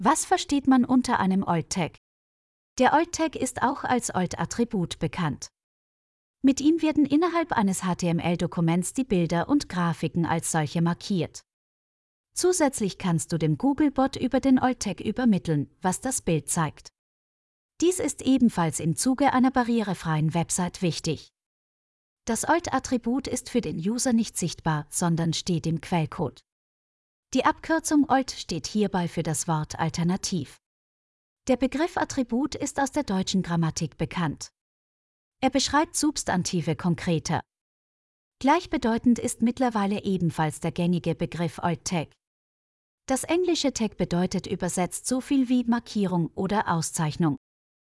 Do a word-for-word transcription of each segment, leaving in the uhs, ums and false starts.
Was versteht man unter einem Alt-Tag? Der Alt-Tag ist auch als Alt-Attribut bekannt. Mit ihm werden innerhalb eines H T M L-Dokuments die Bilder und Grafiken als solche markiert. Zusätzlich kannst du dem Googlebot über den Alt-Tag übermitteln, was das Bild zeigt. Dies ist ebenfalls im Zuge einer barrierefreien Website wichtig. Das Alt-Attribut ist für den User nicht sichtbar, sondern steht im Quellcode. Die Abkürzung Alt steht hierbei für das Wort Alternativ. Der Begriff Attribut ist aus der deutschen Grammatik bekannt. Er beschreibt Substantive konkreter. Gleichbedeutend ist mittlerweile ebenfalls der gängige Begriff Alt-Tag. Das englische Tag bedeutet übersetzt so viel wie Markierung oder Auszeichnung.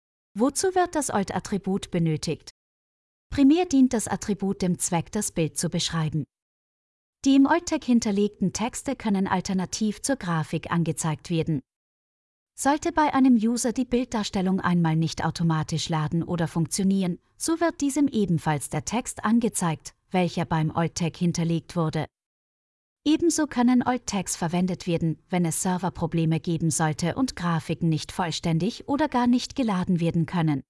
Wozu wird das Alt-Attribut benötigt? Primär dient das Attribut dem Zweck, das Bild zu beschreiben. Die im Alt-Tag hinterlegten Texte können alternativ zur Grafik angezeigt werden. Sollte bei einem User die Bilddarstellung einmal nicht automatisch laden oder funktionieren, so wird diesem ebenfalls der Text angezeigt, welcher beim Alt-Tag hinterlegt wurde. Ebenso können Alt-Tags verwendet werden, wenn es Serverprobleme geben sollte und Grafiken nicht vollständig oder gar nicht geladen werden können.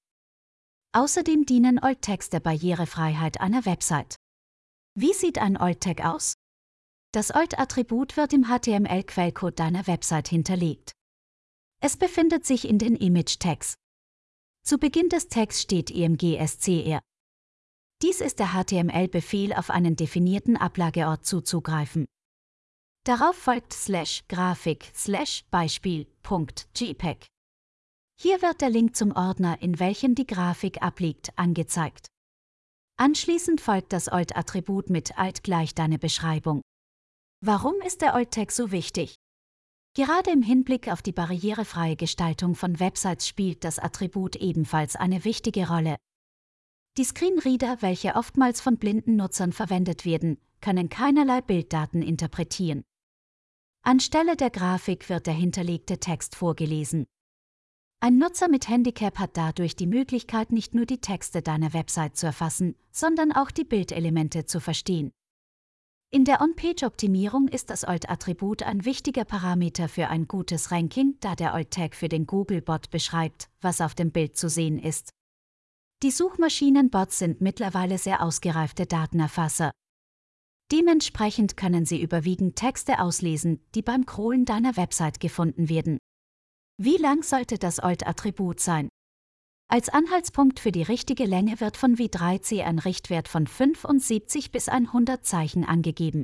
Außerdem dienen Alt-Tags der Barrierefreiheit einer Website. Wie sieht ein Alt-Tag aus? Das Alt-Attribut wird im H T M L-Quellcode deiner Website hinterlegt. Es befindet sich in den Image-Tags. Zu Beginn des Tags steht imgscr. Dies ist der H T M L-Befehl, auf einen definierten Ablageort zuzugreifen. Darauf folgt slash grafik slash beispiel.jpg. Hier wird der Link zum Ordner, in welchem die Grafik abliegt, angezeigt. Anschließend folgt das Alt-Attribut mit Alt gleich deine Beschreibung. Warum ist der Alt-Tag so wichtig? Gerade im Hinblick auf die barrierefreie Gestaltung von Websites spielt das Attribut ebenfalls eine wichtige Rolle. Die Screenreader, welche oftmals von blinden Nutzern verwendet werden, können keinerlei Bilddaten interpretieren. Anstelle der Grafik wird der hinterlegte Text vorgelesen. Ein Nutzer mit Handicap hat dadurch die Möglichkeit, nicht nur die Texte deiner Website zu erfassen, sondern auch die Bildelemente zu verstehen. In der On-Page-Optimierung ist das Alt-Attribut ein wichtiger Parameter für ein gutes Ranking, da der Alt-Tag für den Googlebot beschreibt, was auf dem Bild zu sehen ist. Die Suchmaschinenbots sind mittlerweile sehr ausgereifte Datenerfasser. Dementsprechend können sie überwiegend Texte auslesen, die beim Crawlen deiner Website gefunden werden. Wie lang sollte das Alt-Attribut sein? Als Anhaltspunkt für die richtige Länge wird von W drei C ein Richtwert von fünfundsiebzig bis hundert Zeichen angegeben.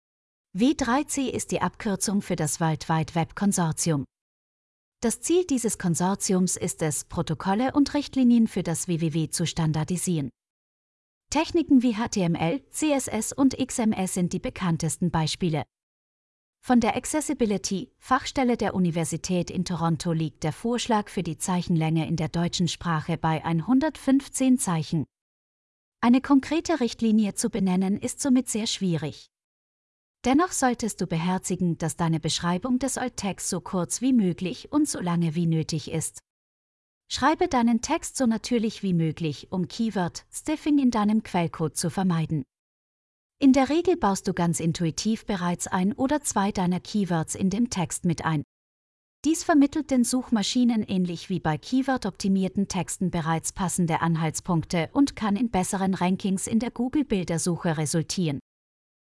W drei C ist die Abkürzung für das World Wide Web Konsortium. Das Ziel dieses Konsortiums ist es, Protokolle und Richtlinien für das W W W zu standardisieren. Techniken wie H T M L, C S S und X M S sind die bekanntesten Beispiele. Von der Accessibility-Fachstelle der Universität in Toronto liegt der Vorschlag für die Zeichenlänge in der deutschen Sprache bei hundertfünfzehn Zeichen. Eine konkrete Richtlinie zu benennen ist somit sehr schwierig. Dennoch solltest du beherzigen, dass deine Beschreibung des Alt-Tags so kurz wie möglich und so lange wie nötig ist. Schreibe deinen Text so natürlich wie möglich, um Keyword-Stuffing in deinem Quellcode zu vermeiden. In der Regel baust du ganz intuitiv bereits ein oder zwei deiner Keywords in dem Text mit ein. Dies vermittelt den Suchmaschinen ähnlich wie bei Keyword-optimierten Texten bereits passende Anhaltspunkte und kann in besseren Rankings in der Google-Bildersuche resultieren.